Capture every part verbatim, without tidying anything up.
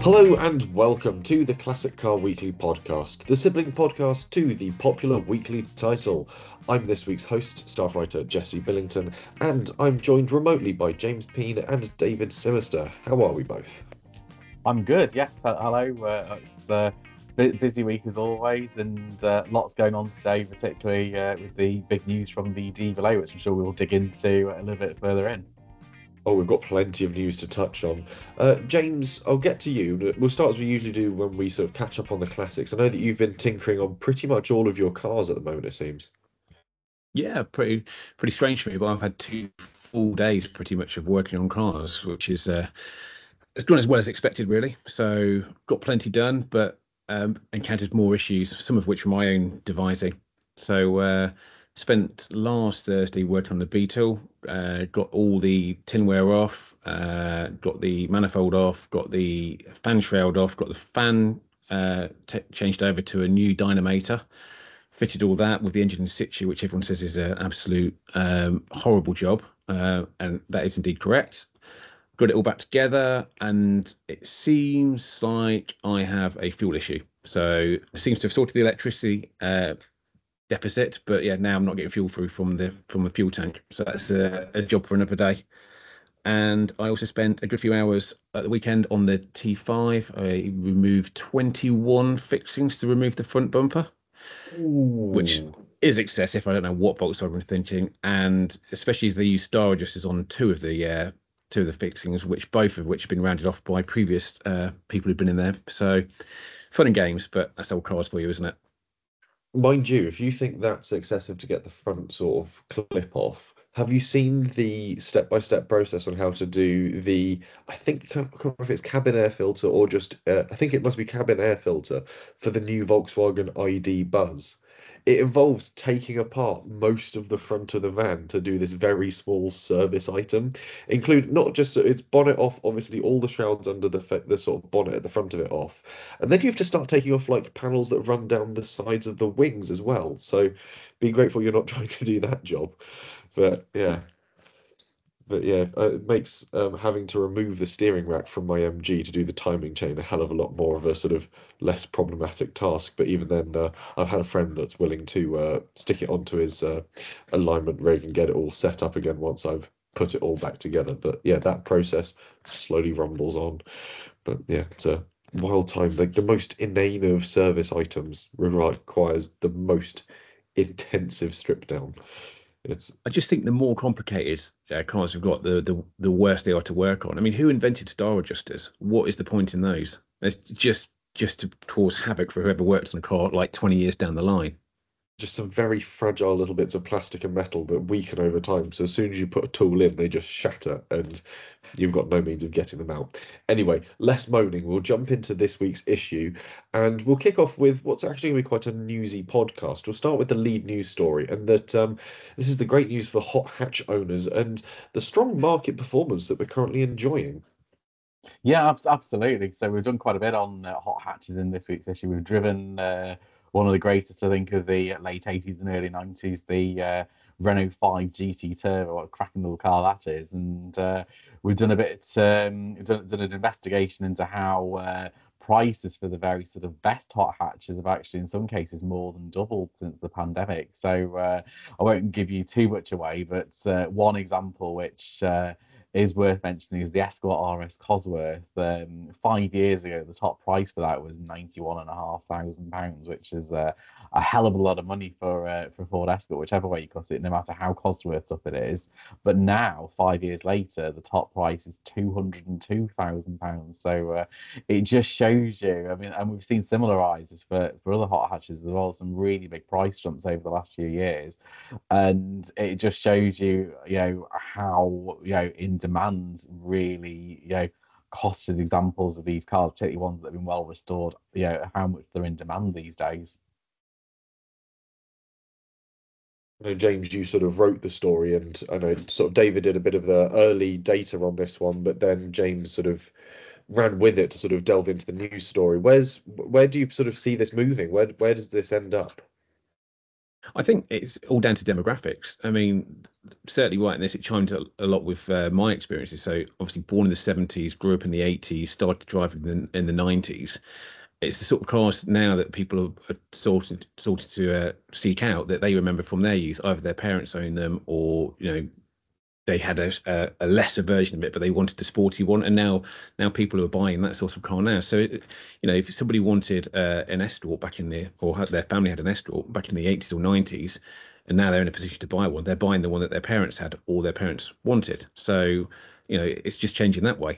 Hello and welcome to the Classic Car Weekly podcast, the sibling podcast to the popular weekly title. I'm this week's host, staff writer Jesse Billington, and I'm joined remotely by James Peen and David Simister. How are we both? I'm good, yes. Hello. Uh, it's a busy week as always, and uh, lots going on today, particularly uh, with the big news from the D V L A, which I'm sure we'll dig into a little bit further in. Oh, we've got plenty of news to touch on. Uh, James, I'll get to you. We'll start as we usually do when we sort of catch up on the classics. I know that you've been tinkering on pretty much all of your cars at the moment, it seems. Yeah, pretty pretty strange for me, but I've had two full days pretty much of working on cars, which is uh, it's gone as well as expected, really. So got plenty done, but um, encountered more issues, some of which were my own devising. So uh, spent last Thursday working on the Beetle, uh, got all the tinware off, uh, got the manifold off, got the fan shroud off, got the fan uh, t- changed over to a new Dynamator. Fitted all that with the engine in situ, which everyone says is an absolute um, horrible job, uh, and that is indeed correct. Got it all back together, and it seems like I have a fuel issue. So it seems to have sorted the electricity uh, deficit, but yeah, now I'm not getting fuel through from the from the fuel tank. So that's a, a job for another day. And I also spent a good few hours at the weekend on the T five. I removed twenty-one fixings to remove the front bumper. Ooh. Which is excessive. I don't know what Volkswagen were thinking, and especially as they use star adjusters on two of the uh, two of the fixings, which both of which have been rounded off by previous uh, people who've been in there. So fun and games, but that's old cars for you, isn't it? Mind you, if you think that's excessive to get the front sort of clip off, have you seen the step-by-step process on how to do the, I think, I can't remember if it's cabin air filter or just, uh, I think it must be cabin air filter for the new Volkswagen I D Buzz. It involves taking apart most of the front of the van to do this very small service item, include not just its bonnet off, obviously all the shrouds under the the sort of bonnet at the front of it off, and then you have to start taking off like panels that run down the sides of the wings as well. So be grateful you're not trying to do that job. But yeah. But yeah, uh, it makes um, having to remove the steering rack from my M G to do the timing chain a hell of a lot more of a sort of less problematic task. But even then, uh, I've had a friend that's willing to uh, stick it onto his uh, alignment rig and get it all set up again once I've put it all back together. But yeah, that process slowly rumbles on. But yeah, it's a wild time. Like the most inane of service items requires the most intensive strip down. It's... I just think the more complicated uh, cars we've got, the, the the worse they are to work on. I mean, who invented star adjusters? What is the point in those? It's just just to cause havoc for whoever works on a car like twenty years down the line. Just some very fragile little bits of plastic and metal that weaken over time. So as soon as you put a tool in, they just shatter and you've got no means of getting them out. Anyway, less moaning. We'll jump into this week's issue and we'll kick off with what's actually going to be quite a newsy podcast. We'll start with the lead news story, and that um, this is the great news for hot hatch owners and the strong market performance that we're currently enjoying. Yeah, absolutely. So we've done quite a bit on uh, hot hatches in this week's issue. We've driven uh, one of the greatest, I think, of the late eighties and early nineties, the uh, Renault five G T Turbo. What a cracking little car that is. And uh, we've done a bit, um, done, done an investigation into how uh, prices for the very sort of best hot hatches have actually, in some cases, more than doubled since the pandemic. So uh, I won't give you too much away, but uh, one example which uh, is worth mentioning is the Escort R S Cosworth. Um, five years ago, the top price for that was ninety-one and a half thousand pounds, which is uh, a hell of a lot of money for uh, for Ford Escort, whichever way you cut it, no matter how Cosworth up it is. But now, five years later, the top price is two hundred and two thousand pounds. So uh, it just shows you. I mean, and we've seen similar rises for for other hot hatches as well. Some really big price jumps over the last few years, and it just shows you, you know, how, you know, in demand really, you know, costed examples of these cars, particularly ones that have been well restored, you know, how much they're in demand these days. I know, James, you sort of wrote the story, and I know sort of David did a bit of the early data on this one, but then James sort of ran with it to sort of delve into the news story. Where's where do you sort of see this moving? Where where does this end up? I think it's all down to demographics. I mean, certainly right in this, it chimed a, a lot with uh, my experiences. So obviously born in the seventies, grew up in the eighties, started driving in the, in the nineties. It's the sort of cars now that people are sorted sorted to uh, seek out that they remember from their youth. Either their parents owned them, or you know they had a, a, a lesser version of it, but they wanted the sporty one. And now now people are buying that sort of car now. So it, you know if somebody wanted uh, an Escort back in the, or had, their family had an Escort back in the eighties or nineties, and now they're in a position to buy one, they're buying the one that their parents had or their parents wanted. So you know it's just changing that way.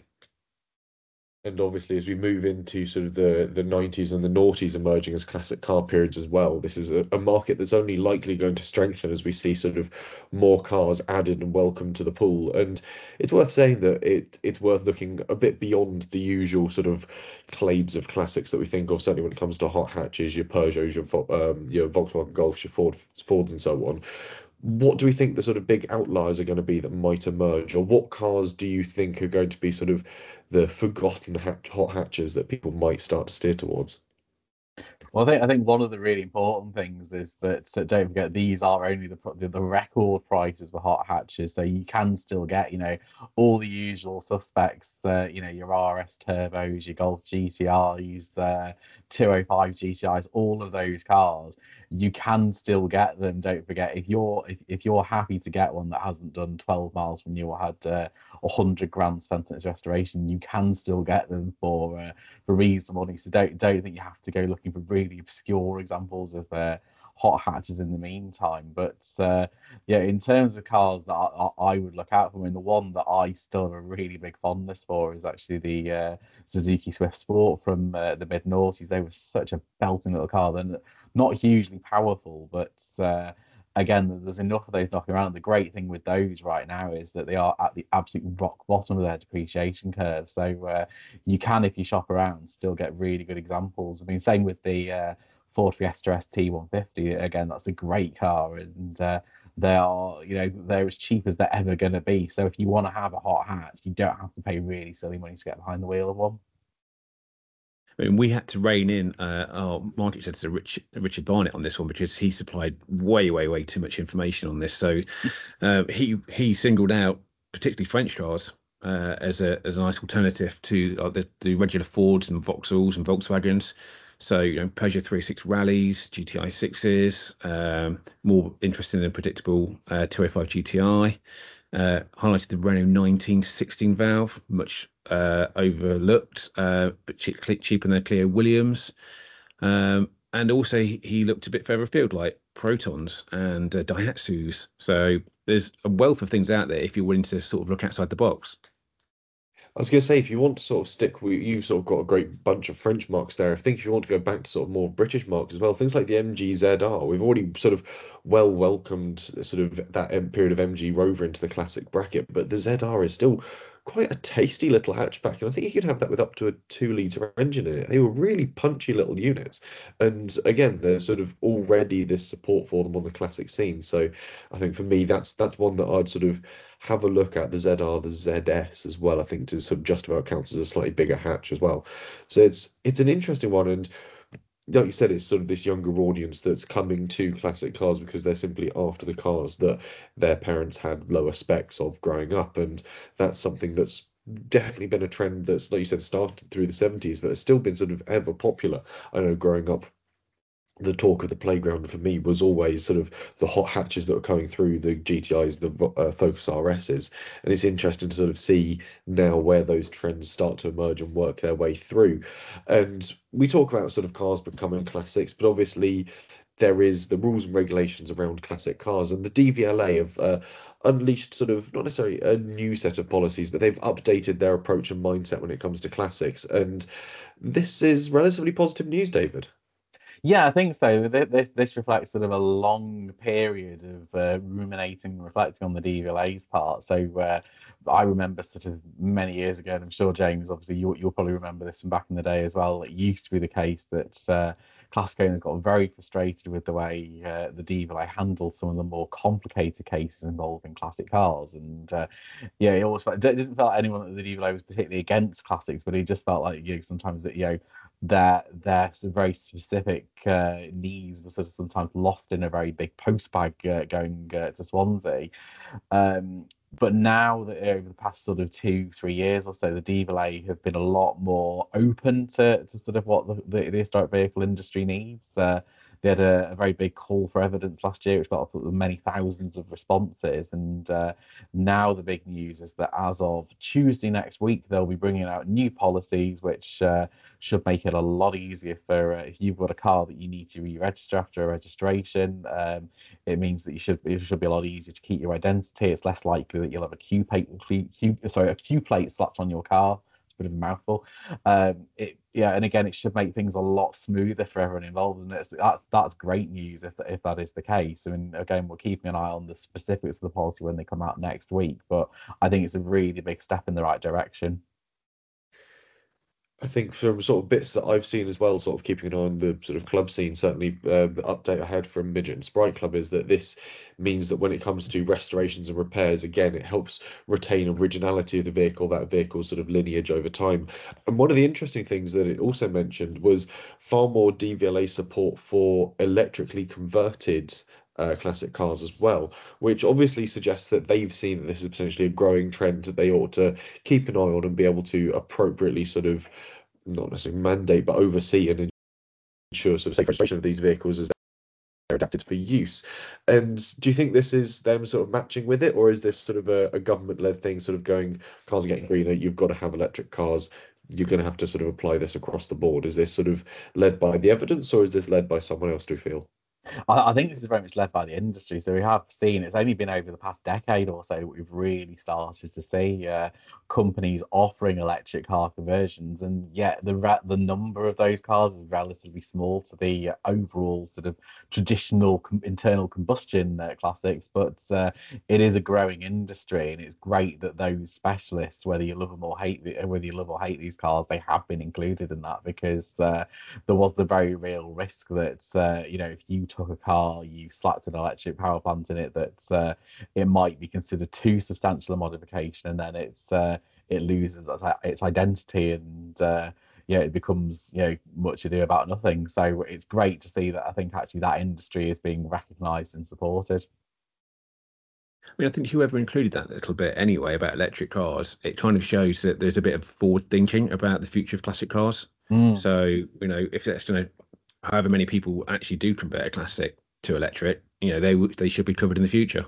And obviously, as we move into sort of the, the nineties and the noughties emerging as classic car periods as well, this is a, a market that's only likely going to strengthen as we see sort of more cars added and welcomed to the pool. And it's worth saying that it it's worth looking a bit beyond the usual sort of clades of classics that we think of, certainly when it comes to hot hatches, your Peugeots, your, um, your Volkswagen Golfs, your Ford, Fords and so on. What do we think the sort of big outliers are going to be that might emerge, or what cars do you think are going to be sort of the forgotten hatch, hot hatches that people might start to steer towards? Well, I think I think one of the really important things is that, so don't forget, these are only the the, the record prices for hot hatches, so you can still get, you know, all the usual suspects, uh, you know, your R S turbos, your Golf G T Rs, the two oh five G T Is, all of those cars. You can still get them. Don't forget, if you're if, if you're happy to get one that hasn't done twelve miles from you or had uh, one hundred grand spent in its restoration, you can still get them for uh, for reasonable money. So don't don't think you have to go looking for really obscure examples of uh, hot hatches in the meantime. But uh, yeah, in terms of cars that I, I would look out for, I mean, the one that I still have a really big fondness for is actually the uh, Suzuki Swift Sport from uh, the mid noughties. They were such a belting little car. They're not hugely powerful, but uh, again, there's enough of those knocking around. The great thing with those right now is that they are at the absolute rock bottom of their depreciation curve. So uh, you can, if you shop around, still get really good examples. I mean, same with the uh, Ford Fiesta S T one fifty. Again, that's a great car, and uh, they are, you know, they're as cheap as they're ever going to be. So if you want to have a hot hatch, you don't have to pay really silly money to get behind the wheel of one. I mean, we had to rein in uh, our market editor, Rich, Richard Barnett, on this one because he supplied way, way, way too much information on this. So uh, he he singled out particularly French cars uh, as a as a nice alternative to uh, the, the regular Fords and Vauxhalls and Volkswagens. So you know, Peugeot three oh six Rallies, G T I sixes, um, more interesting and predictable uh, two oh five G T I. Uh, highlighted the Renault nineteen sixteen valve, much uh, overlooked, uh, but cheap, cheaper than the Clio Williams. Um, and also he, he looked a bit further afield, like Protons and uh, Daihatsus. So there's a wealth of things out there if you're willing to sort of look outside the box. I was going to say, if you want to sort of stick with, you've sort of got a great bunch of French marks there. I think if you want to go back to sort of more British marks as well, things like the M G Z R, we've already sort of well welcomed sort of that period of M G Rover into the classic bracket, but the Z R is still quite a tasty little hatchback, and I think you could have that with up to a two litre engine in it. They were really punchy little units, and again, there's sort of already this support for them on the classic scene. So I think for me, that's that's one that I'd sort of have a look at. The Z R, the Z S as well, I think, to sort of just about counts as a slightly bigger hatch as well. So it's it's an interesting one, and like you said, it's sort of this younger audience that's coming to classic cars because they're simply after the cars that their parents had lower specs of growing up, and that's something that's definitely been a trend that's, like you said, started through the seventies, but has still been sort of ever popular. I know growing up, the talk of the playground for me was always sort of the hot hatches that were coming through, the G T Is, the uh, Focus R Ss, and it's interesting to sort of see now where those trends start to emerge and work their way through. And we talk about sort of cars becoming classics, but obviously there is the rules and regulations around classic cars, and the D V L A have uh, unleashed sort of not necessarily a new set of policies, but they've updated their approach and mindset when it comes to classics, and this is relatively positive news, David. Yeah, I think so. This this reflects sort of a long period of uh, ruminating and reflecting on the D V L A's part. So uh, I remember sort of many years ago, and I'm sure James, obviously you, you'll probably remember this from back in the day as well. It used to be the case that uh, classic owners got very frustrated with the way uh, the D V L A handled some of the more complicated cases involving classic cars. And uh, yeah, it always felt, it didn't feel like anyone at the D V L A was particularly against classics, but it just felt like, you know, sometimes that, you know, their their sort of very specific uh, needs were sort of sometimes lost in a very big postbag uh, going uh, to Swansea. Um, but now that over the past sort of two, three years or so, the D V L A have been a lot more open to, to sort of what the, the, the historic vehicle industry needs. Uh, they had a, a very big call for evidence last year, which got up with many thousands of responses. And uh, now the big news is that as of Tuesday next week, they'll be bringing out new policies, which uh, should make it a lot easier for uh, if you've got a car that you need to re-register after a registration. Um, it means that you should it should be a lot easier to keep your identity. It's less likely that you'll have a Q plate, Q, sorry, a Q plate slapped on your car. It's a bit of a mouthful. Um, it, yeah, and again, it should make things a lot smoother for everyone involved, and it's, that's that's great news if if that is the case. I mean, again, we're keeping an eye on the specifics of the policy when they come out next week, but I think it's a really big step in the right direction. I think from sort of bits that I've seen as well, sort of keeping an eye on the sort of club scene, certainly uh, the update I had from Midget and Sprite Club is that this means that when it comes to restorations and repairs, again, it helps retain originality of the vehicle, that vehicle's sort of lineage over time. And one of the interesting things that it also mentioned was far more D V L A support for electrically converted Uh, classic cars as well, which obviously suggests that they've seen that this is potentially a growing trend that they ought to keep an eye on and be able to appropriately sort of not necessarily mandate but oversee and ensure sort of safe registration of these vehicles as they're adapted for use. And do you think this is them sort of matching with it, or is this sort of a, a government-led thing, sort of going, cars are getting greener, you've got to have electric cars, you're going to have to sort of apply this across the board? Is this sort of led by the evidence, or is this led by someone else, do you feel? I, I think this is very much led by the industry. So we have seen it's only been over the past decade or so that we've really started to see uh, companies offering electric car conversions, and yet the re- the number of those cars is relatively small to the overall sort of traditional com- internal combustion uh, classics. But uh, it is a growing industry, and it's great that those specialists, whether you love them or hate the, whether you love or hate these cars, they have been included in that, because uh, there was the very real risk that uh, you know if you took a car, you slapped an electric power plant in it, that uh, it might be considered too substantial a modification, and then it's uh, it loses its identity, and uh, yeah, it becomes you know much ado about nothing. So it's great to see that I think actually that industry is being recognised and supported. I mean, I think whoever included that little bit anyway about electric cars, it kind of shows that there's a bit of forward thinking about the future of classic cars. Mm. So, you know, if that's going to, however many people actually do convert a classic to electric, you know, they they should be covered in the future.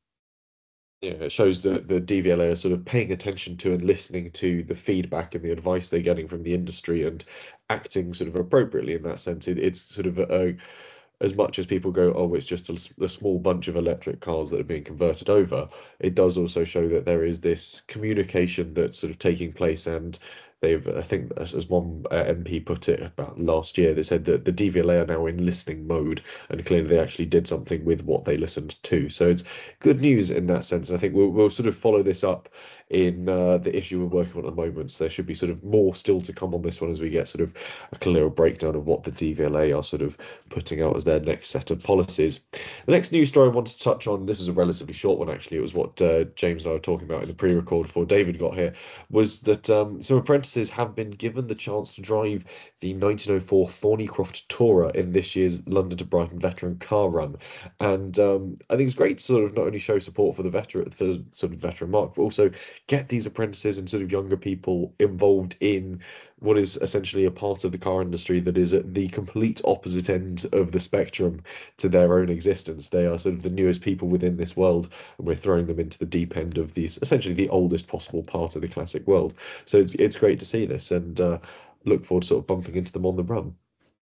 Yeah, it shows that the D V L A are sort of paying attention to and listening to the feedback and the advice they're getting from the industry and acting sort of appropriately in that sense. It, it's sort of a, as much as people go, oh, it's just a, a small bunch of electric cars that are being converted over, it does also show that there is this communication that's sort of taking place. And they've, I think, as one uh, M P put it about last year, they said that the D V L A are now in listening mode, and clearly they actually did something with what they listened to. So it's good news in that sense. I think we'll, we'll sort of follow this up in uh, the issue we're working on at the moment. So there should be sort of more still to come on this one as we get sort of a clearer breakdown of what the D V L A are sort of putting out as their next set of policies. The next news story I wanted to touch on, this is a relatively short one actually, it was what uh, James and I were talking about in the pre-record before David got here, was that um, some apprentices have been given the chance to drive the nineteen oh four Thornycroft Tourer in this year's London to Brighton Veteran Car Run. And um, I think it's great to sort of not only show support for the veteran, for sort of veteran mark, but also get these apprentices and sort of younger people involved in what is essentially a part of the car industry that is at the complete opposite end of the spectrum to their own existence. They are sort of the newest people within this world, and we're throwing them into the deep end of these, essentially the oldest possible part of the classic world. So it's it's great to see this, and uh, look forward to sort of bumping into them on the run.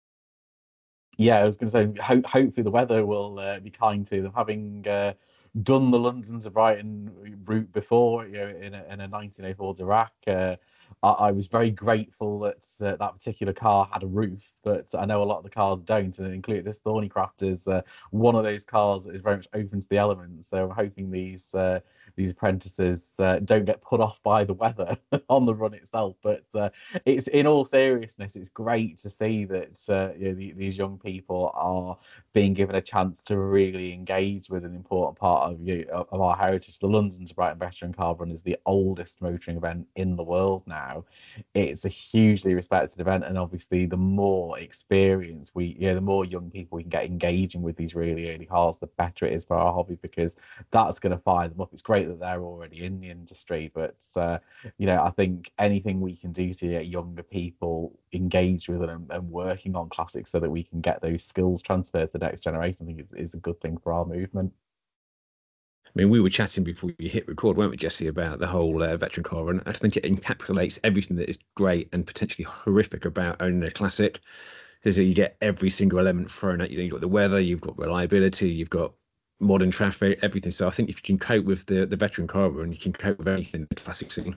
Yeah, I was going to say, ho- hopefully the weather will uh, be kind to them, having uh, done the London to Brighton route before, you know, in a, in a nineteen oh four Dirac. Uh, I, I was very grateful that uh, that particular car had a roof, but I know a lot of the cars don't, and include this Thornycroft is uh, one of those cars that is very much open to the elements. So I'm hoping these uh, these apprentices uh, don't get put off by the weather on the run itself. But uh, it's in all seriousness, it's great to see that uh, you know, the, these young people are being given a chance to really engage with an important part of you of our heritage. The London to Brighton Veteran Card Run is the oldest motoring event in the world now. It's a hugely respected event, and obviously the more experience we, yeah, the more young people we can get engaging with these really early cars, the better it is for our hobby, because that's going to fire them up. It's great that they're already in the industry, but uh, you know, I think anything we can do to get younger people engaged with it and, and working on classics so that we can get those skills transferred to the next generation, I think is, is a good thing for our movement. I mean, we were chatting before you hit record, weren't we, Jesse, about the whole uh, veteran car run. I think it encapsulates everything that is great and potentially horrific about owning a classic. Because you get every single element thrown at you. You've got the weather, you've got reliability, you've got modern traffic, everything. So I think if you can cope with the, the veteran car run, you can cope with anything in the classic scene.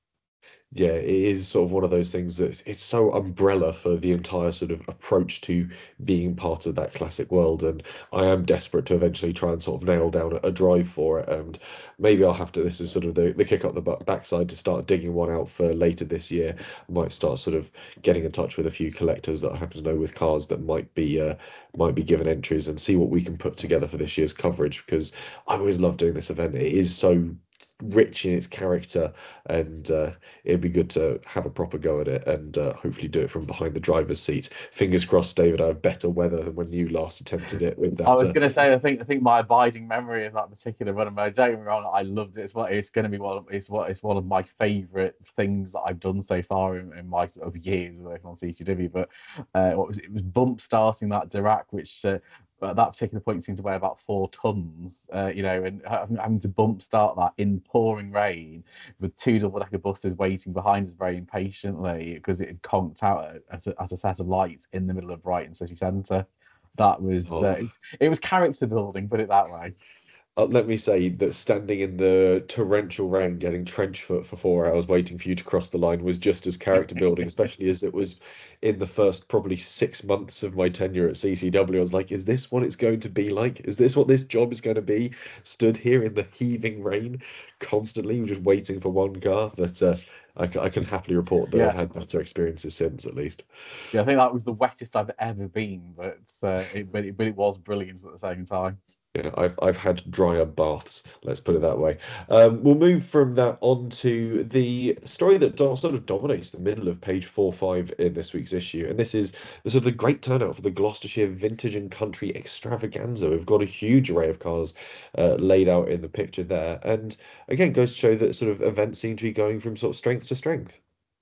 Yeah, it is sort of one of those things that it's so umbrella for the entire sort of approach to being part of that classic world. And I am desperate to eventually try and sort of nail down a, a drive for it. And maybe I'll have to, this is sort of the, the kick up the backside to start digging one out for later this year. I might start sort of getting in touch with a few collectors that I happen to know with cars that might be uh, might be given entries, and see what we can put together for this year's coverage, because I always love doing this event. It is so rich in its character, and uh, it'd be good to have a proper go at it, and uh, hopefully do it from behind the driver's seat. Fingers crossed, David, I have better weather than when you last attempted it with that. I was uh, going to say, I think I think my abiding memory of that particular run, and don't get me wrong, I loved it. It's what it's going to be one. Of, it's what it's one of my favourite things that I've done so far in, in my sort of years working on C C W. But uh, what was it? It was bump starting that Dirac, which uh, at that particular point seemed to weigh about four tons. Uh, you know, and having to bump start that in pouring rain with two double-decker buses waiting behind us very impatiently because it had conked out at a, at a set of lights in the middle of Brighton city centre. That was oh. uh, it was character building, put it that way. Uh, let me say that standing in the torrential rain, getting trench foot for four hours, waiting for you to cross the line was just as character building, especially as it was in the first probably six months of my tenure at C C W. I was like, is this what it's going to be like? Is this what this job is going to be? Stood here in the heaving rain, constantly just waiting for one car. But uh, I, I can happily report that yeah. I've had better experiences since, at least. Yeah, I think that was the wettest I've ever been, but uh, it, but, it, but it was brilliant at the same time. Yeah, I've I've had drier baths, let's put it that way. Um, we'll move from that on to the story that do- sort of dominates the middle of page four five in this week's issue, and this is the sort of the great turnout for the Gloucestershire Vintage and Country Extravaganza. We've got a huge array of cars uh, laid out in the picture there, and again goes to show that sort of events seem to be going from sort of strength to strength.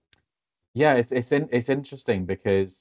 Yeah, it's it's in, it's interesting because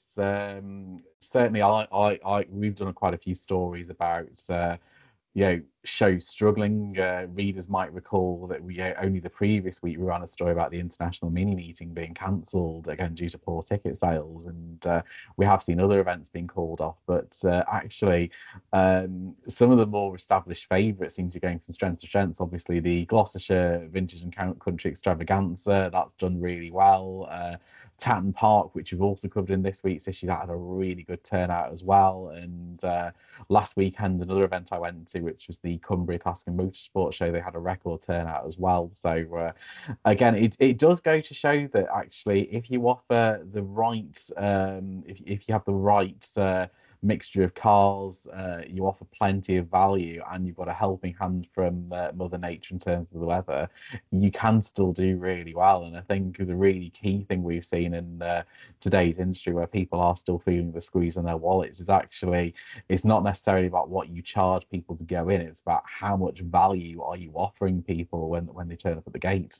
um, certainly I, I I we've done quite a few stories about. Uh, you know, shows struggling. Uh, readers might recall that we uh, only the previous week we ran a story about the international mini meeting being cancelled again due to poor ticket sales, and uh, we have seen other events being called off. But uh, actually, um, some of the more established favourites seem to be going from strength to strength. Obviously, the Gloucestershire Vintage and Country Extravaganza, that's done really well. Uh, Tatton Park, which we've also covered in this week's issue, that had a really good turnout as well. And uh, last weekend, another event I went to, which was the Cumbria Classic and Motorsport Show, they had a record turnout as well. So uh, again, it it does go to show that actually, if you offer the right, um, if if you have the right uh, mixture of cars, uh, you offer plenty of value, and you've got a helping hand from uh, Mother Nature in terms of the weather, you can still do really well. And I think the really key thing we've seen in uh, today's industry, where people are still feeling the squeeze in their wallets, is actually it's not necessarily about what you charge people to go in, it's about how much value are you offering people when when they turn up at the gate.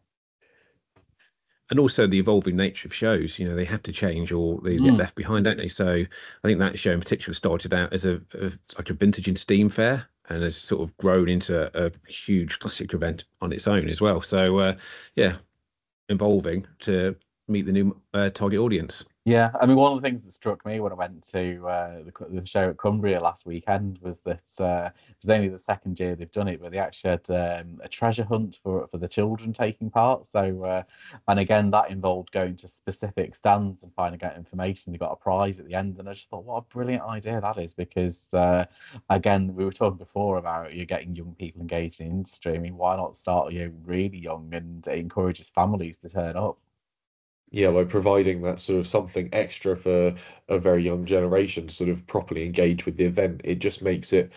And also the evolving nature of shows, you know, they have to change or they Mm. get left behind, don't they? So I think that show in particular started out as a, a like a vintage and steam fair, and has sort of grown into a, a huge classic event on its own as well. So uh, yeah, evolving to meet the new uh, target audience. Yeah, I mean, one of the things that struck me when I went to uh, the, the show at Cumbria last weekend was that uh, it was only the second year they've done it, but they actually had um, a treasure hunt for for the children taking part. So, uh, and again, that involved going to specific stands and finding out information. They got a prize at the end, and I just thought, what a brilliant idea that is, because uh, again, we were talking before about you getting young people engaged in industry. I mean, why not start you know, really young, and it encourages families to turn up. Yeah, by providing that sort of something extra for a very young generation to sort of properly engage with the event, it just makes it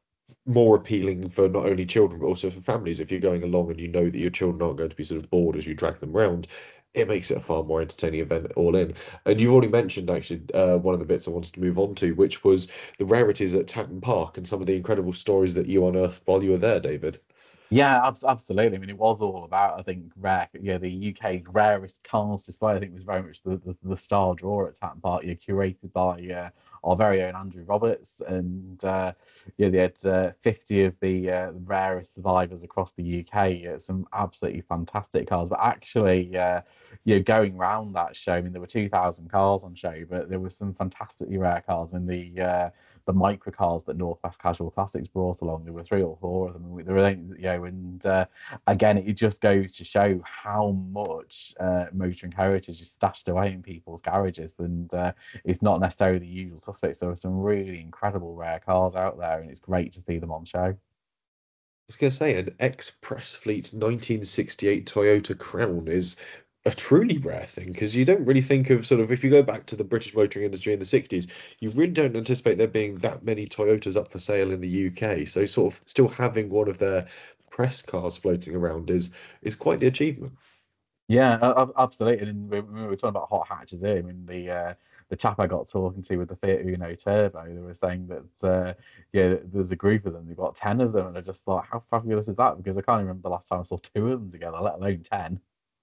more appealing for not only children but also for families. If you're going along and you know that your children aren't going to be sort of bored as you drag them around, it makes it a far more entertaining event all in. And you've already mentioned actually uh, one of the bits I wanted to move on to, which was the rarities at Tatton Park and some of the incredible stories that you unearthed while you were there, David. Yeah, abs- absolutely. I mean, it was all about, I think, rare, yeah, the U K's rarest cars display. I think was very much the, the, the star draw at Tatton Park, yeah, curated by uh, our very own Andrew Roberts, and uh, yeah, they had uh, fifty of the uh, rarest survivors across the U K. Uh, some absolutely fantastic cars, but actually, uh, you know, going round that show, I mean, there were two thousand cars on show, but there were some fantastically rare cars. I mean, the uh, the microcars that Northwest Casual Classics brought along. There were three or four of them. There were, you know, and uh, again, it just goes to show how much uh, motoring heritage is stashed away in people's garages, and uh, it's not necessarily the usual suspects. There are some really incredible rare cars out there, and it's great to see them on show. I was going to say, an ex-Press Fleet nineteen sixty-eight Toyota Crown is a truly rare thing because you don't really think of sort of if you go back to the British motoring industry in the sixties, you really don't anticipate there being that many Toyotas up for sale in the U K. So sort of still having one of their press cars floating around is is quite the achievement. Yeah, a- a- absolutely. And we, we were talking about hot hatches here. I mean, the uh, the chap I got talking to with the Fiat Uno Turbo, they were saying that uh, yeah, there's a group of them. They've got ten of them, and I just thought, how fabulous is that? Because I can't remember the last time I saw two of them together, let alone ten.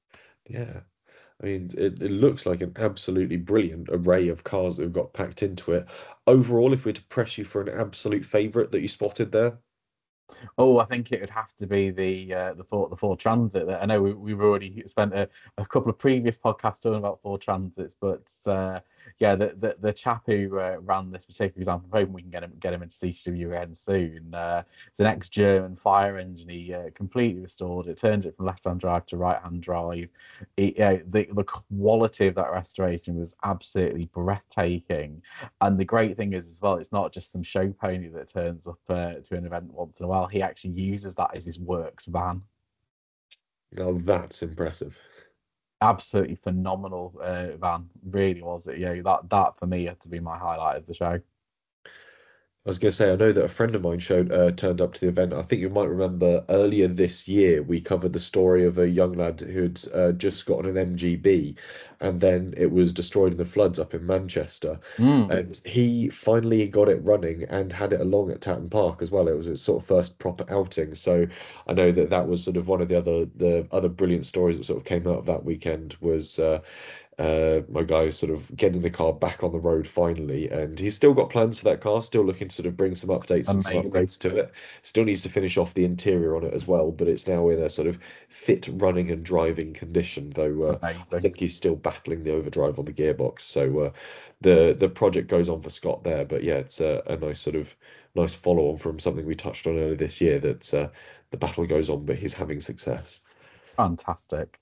Yeah. I mean, it, it looks like an absolutely brilliant array of cars that have got packed into it. Overall, if we were to press you for an absolute favourite that you spotted there, Oh, I think it would have to be the uh, the Ford the Ford Transit. I know we, we've already spent a, a couple of previous podcasts talking about Ford Transits, but uh, yeah, the, the the chap who uh, ran this particular example, I'm hoping we can get him get him into C C W again soon. Uh, it's an ex-German fire engine. He uh, completely restored it, turned it from left-hand drive to right-hand drive. It, uh, the the quality of that restoration was absolutely breathtaking. And the great thing is as well, it's not just some show pony that turns up uh, to an event once in a while. He actually uses that as his works van. now that's impressive. Absolutely phenomenal uh, van, really was it? Yeah, that that for me had to be my highlight of the show. I was going to say, I know that a friend of mine showed uh, turned up to the event. I think you might remember earlier this year we covered the story of a young lad who'd uh, just gotten an M G B, and then it was destroyed in the floods up in Manchester. Mm, And he finally got it running and had it along at Tatton Park as well. It was its sort of first proper outing. So I know that that was sort of one of the other the other brilliant stories that sort of came out of that weekend was. Uh, uh, my guy sort of getting the car back on the road finally, and he's still got plans for that car, still looking to sort of bring some updates and some amazing, upgrades to it. Still needs to finish off the interior on it as well, but it's now in a sort of fit running and driving condition, though uh, I amazing. think he's still battling the overdrive on the gearbox. So uh, the the project goes on for Scott there, but yeah, it's a, a nice sort of nice follow on from something we touched on earlier this year that uh, the battle goes on, but he's having success. Fantastic.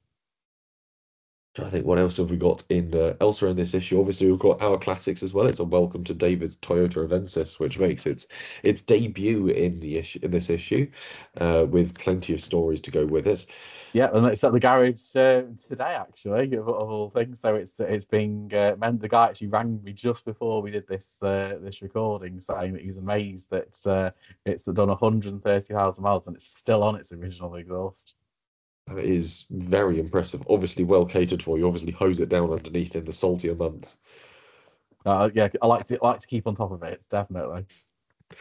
I think what else have we got in uh, elsewhere in this issue? Obviously, we've got our classics as well. It's a welcome to David's Toyota Avensis, which makes its its debut in the issue in this issue, uh, with plenty of stories to go with it. Yeah, and it's at the garage uh, today, actually, of, of all things. So it's it's being uh, meant the guy actually rang me just before we did this uh, this recording, saying that he's amazed that uh, it's done one hundred thirty thousand miles and it's still on its original exhaust. That is very impressive. Obviously, well catered for. You obviously hose it down underneath in the saltier months. Uh, yeah, I like to I like to keep on top of it, definitely.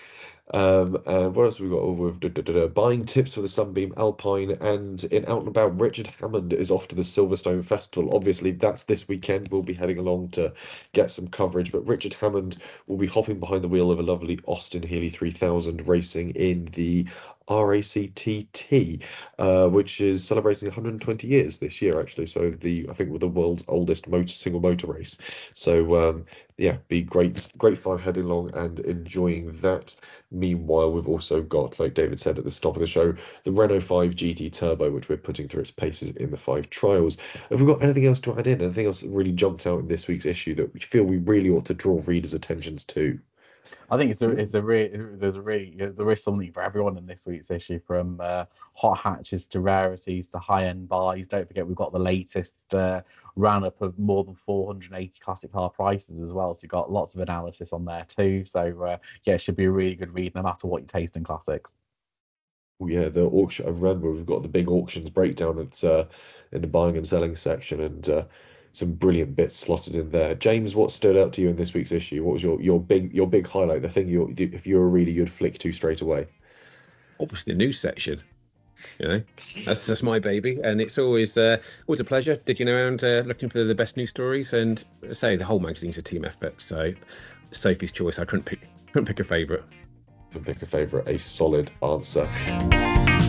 Um, and what else have we got? Oh, with da, da, da, da, buying tips for the Sunbeam Alpine, and in Out and About, Richard Hammond is off to the Silverstone Festival. Obviously, that's this weekend. We'll be heading along to get some coverage, but Richard Hammond will be hopping behind the wheel of a lovely Austin Healey three thousand racing in the R A C T T, uh, which is celebrating one hundred twenty years this year, actually. So the I think we're the world's oldest motor single motor race. So um, yeah, be great, great fun heading along and enjoying that. Meanwhile, we've also got, like David said at the top of the show, the Renault five G T Turbo, which we're putting through its paces in the five trials. Have we got anything else to add in? Anything else that really jumped out in this week's issue that we feel we really ought to draw readers' attentions to? I think it's a it's a re- there's a really there is something for everyone in this week's issue, from uh, hot hatches to rarities to high end buys. Don't forget we've got the latest uh, roundup of more than four hundred eighty classic car prices as well. So you've got lots of analysis on there too. So uh, yeah, it should be a really good read no matter what you taste in classics. Oh, yeah, the auction. I remember we've got the big auctions breakdown at uh, in the buying and selling section, and uh, some brilliant bits slotted in there. James, what stood out to you in this week's issue? What was your, your big your big highlight? The thing you, if you were a reader, you'd flick to straight away. Obviously, the news section. You know, that's that's my baby, and it's always uh, always a pleasure digging around uh, looking for the best news stories. And say the whole magazine's a team effort, so Sophie's choice. I couldn't pick couldn't pick a favourite. Couldn't pick a favourite. A solid answer.